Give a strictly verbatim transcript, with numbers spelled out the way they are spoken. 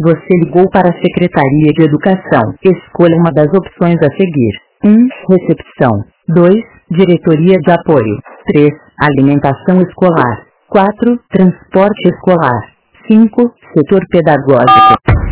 Você ligou para a Secretaria de Educação. Escolha uma das opções a seguir. um. Recepção. dois. Diretoria de Apoio. três. Alimentação escolar. quatro. Transporte escolar. cinco. Setor pedagógico.